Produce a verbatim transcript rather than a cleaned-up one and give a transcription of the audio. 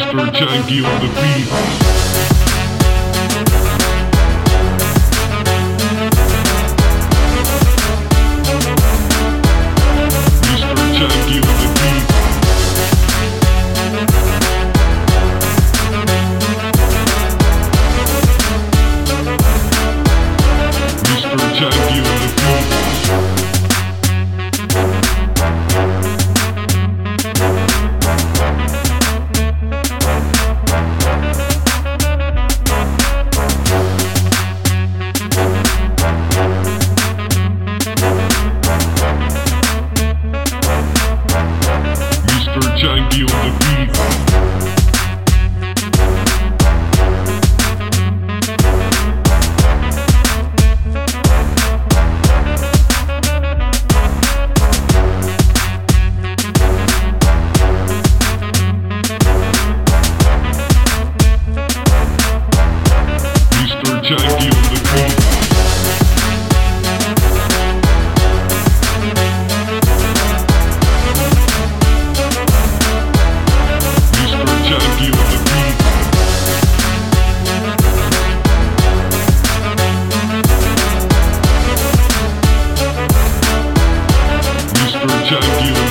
Mister Janky on the beat. Mister Janky on the beat. Mister Janky on the beat. Janky on the beat. Mister Janky on the beat. Janky on the beat. Mister Janky on the beat.